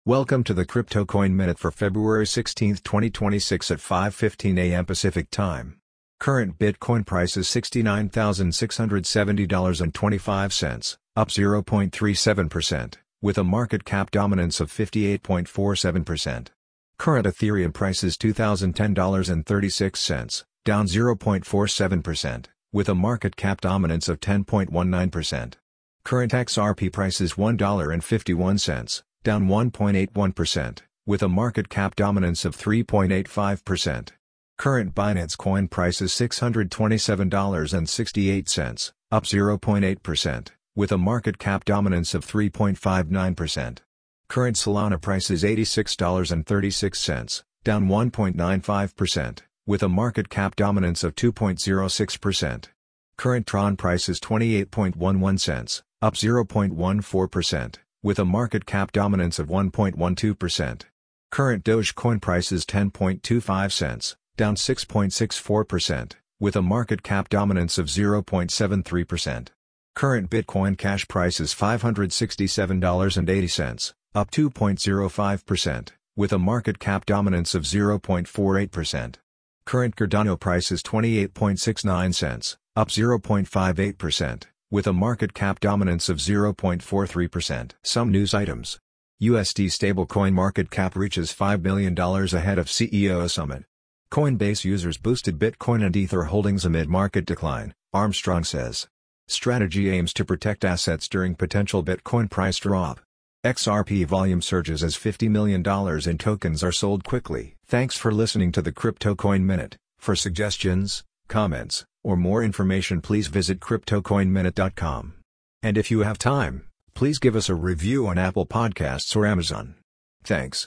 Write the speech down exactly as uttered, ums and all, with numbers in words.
Welcome to the Crypto Coin Minute for February sixteenth, twenty twenty-six at five fifteen a m Pacific Time. Current Bitcoin price is sixty-nine thousand six hundred seventy dollars and twenty-five cents, up zero point three seven percent, with a market cap dominance of fifty-eight point four seven percent. Current Ethereum price is two thousand ten dollars and thirty-six cents, down zero point four seven percent, with a market cap dominance of ten point one nine percent. Current X R P price is one dollar and fifty-one cents, down one point eight one percent, with a market cap dominance of three point eight five percent. Current Binance Coin price is six hundred twenty-seven dollars and sixty-eight cents, up zero point eight percent, with a market cap dominance of three point five nine percent. Current Solana price is eighty-six dollars and thirty-six cents, down one point nine five percent, with a market cap dominance of two point zero six percent. Current Tron price is twenty-eight point one one cents, up zero point one four percent, with a market cap dominance of one point one two percent. Current Dogecoin price is ten point two five cents, down six point six four percent, with a market cap dominance of zero point seven three percent. Current Bitcoin Cash price is five hundred sixty-seven dollars and eighty cents, up two point zero five percent, with a market cap dominance of zero point four eight percent. Current Cardano price is twenty-eight point six nine cents, up zero point five eight percent, with a market cap dominance of zero point four three percent. Some news items. U S D stablecoin market cap reaches five billion dollars ahead of C E O summit. Coinbase users boosted Bitcoin and Ether holdings amid market decline, Armstrong says. Strategy aims to protect assets during potential Bitcoin price drop. X R P volume surges as fifty million dollars in tokens are sold quickly. Thanks for listening to the Crypto Coin Minute. For suggestions, comments, or more information, please visit crypto coin minute dot com. And if you have time, please give us a review on Apple Podcasts or Amazon. Thanks.